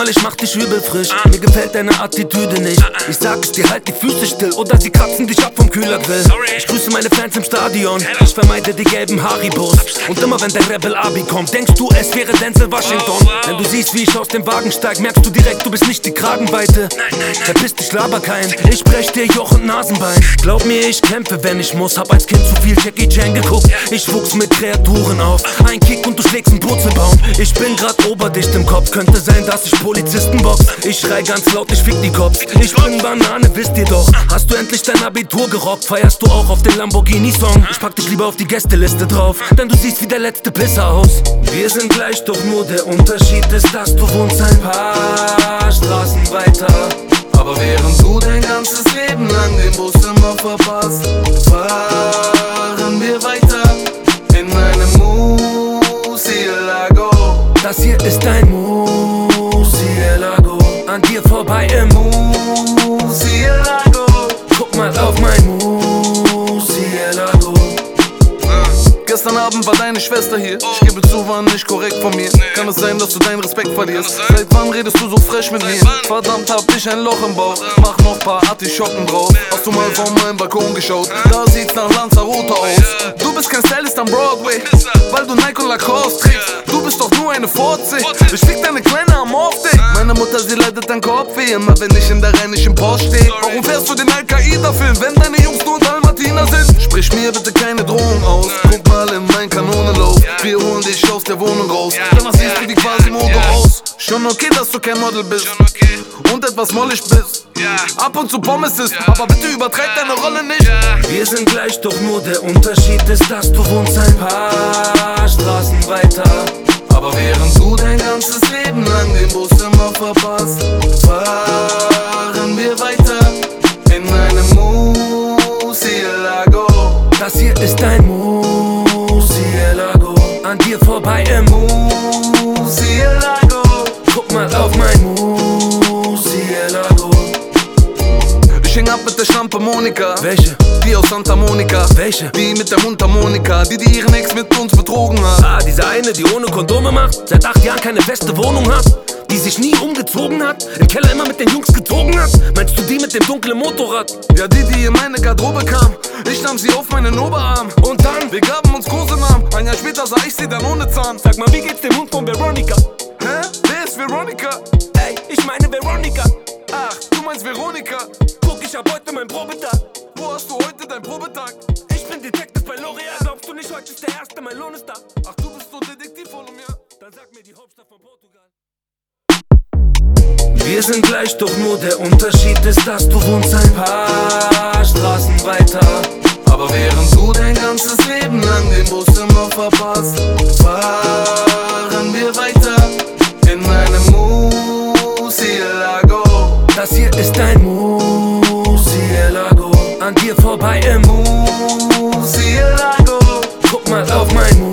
ich mach dich übel frisch. Mir gefällt deine Attitüde nicht. Ich sag es dir, halt die Füße still, oder sie kratzen dich ab vom Kühlergrill. Ich grüße meine Fans im Stadion, ich vermeide die gelben Haribos. Und immer wenn der Rebel Abi kommt, denkst du, es wäre Denzel Washington. Wenn du siehst, wie ich aus dem Wagen steig, merkst du direkt, du bist nicht die Kragenweite. Verpiss dich, laber kein, ich brech dir Joch und Nasenbein. Glaub mir, ich kämpfe, wenn ich muss, hab als Kind zu viel Jackie Chan geguckt. Ich wuchs mit Kreaturen auf, ein Kick und du schlägst einen Purzelbaum. Ich bin grad oberdicht im Kopf, könnte sein, dass ich Polizisten box. Ich schrei ganz laut, ich fick die Cops. Ich bin Banane, wisst ihr doch. Hast du endlich dein Abitur gerockt, feierst du auch auf den Lamborghini-Song. Ich pack dich lieber auf die Gästeliste drauf, denn du siehst wie der letzte Pisser aus. Wir sind gleich, doch nur der Unterschied ist, dass du wohnst ein paar Straßen weiter. Aber während du dein ganzes Leben lang den Bus immer verpasst, fahren wir weiter in einem Murcielago. Das hier ist ein Murcielago, an dir vorbei im Murcielago. Guck mal auf mein Murcielago. Gestern Abend war deine Schwester hier. Ich gebe zu, war nicht korrekt von mir. Kann es sein, dass du deinen Respekt verlierst? Seit wann redest du so frech mit mir? Verdammt, hab ich ein Loch im Bauch. Mach noch paar Artischocken drauf. Hast du mal von meinem Balkon geschaut? Da sieht's nach Lanzarote aus. Du bist kein Stylist am Broadway, weil du Nike und Lacoste trägst. Du bist doch nur eine Fotze. Ich fick deine Kleine am Off-Day. Meine Mutter, sie leidet an Kopfweh, immer wenn ich in der rheinischen Post steh. Warum fährst du den Al-Qaida-Film, wenn deine Jungs nur Dalmatiner sind? Sprich mir bitte keine Drohung aus. Guck mal in mein Kanonenlauf. Wir holen dich aus der Wohnung raus. Danach siehst du wie Quasimodo aus. Schon okay, dass du kein Model bist und etwas mollig bist. Ab und zu Pommes isst, aber bitte übertreib deine Rolle nicht. Wir sind gleich, doch nur der Unterschied ist, dass du wohnst ein paar Straßen weiter. Aber während du dein ganzes Leben lang den Bus immer verpasst, fahren wir weiter in einem Murcielago. Das hier ist ein Murcielago, an dir vorbei im Murcielago. Guck mal auf mein Murcielago. Ich häng ab mit der Schlampe Monika. Welche? Die aus Santa Monica. Welche? Die mit der Mundharmonika, die ihren Ex mit uns betrogen hat. Ah, diese eine, die ohne Kondome macht, seit 8 Jahren keine feste Wohnung hat, die sich nie umgezogen hat, im Keller immer mit den Jungs gezogen hat. Meinst du die mit dem dunklen Motorrad? Ja, die in meine Garderobe kam. Ich nahm sie auf meinen Oberarm. Und dann? Wir gaben uns Kosenamen. Ein Jahr später sah ich sie dann ohne Zahn. Sag mal, wie geht's dem Hund von Veronica? Hä? Wer ist Veronica? Ey, ich meine Veronica. Ach, du meinst Veronika. Guck, ich hab heute meinen Probetag. Wo hast du heute deinen Probetag? Ich bin Detective bei L'Oreal. Glaubst du nicht, heute ist der erste, mein Lohn ist da? Ach, du bist so detektivvoll um mir. Dann sag mir die Hauptstadt von Portugal. Wir sind gleich, doch nur der Unterschied ist, dass du wohnst ein paar Straßen weiter. Aber während du dein ganzes Leben lang den Bus immer verpasst, fahren wir weiter in einem Murcielago. Das hier ist ein Murcielago, an dir vorbei im Murcielago. Guck mal auf mein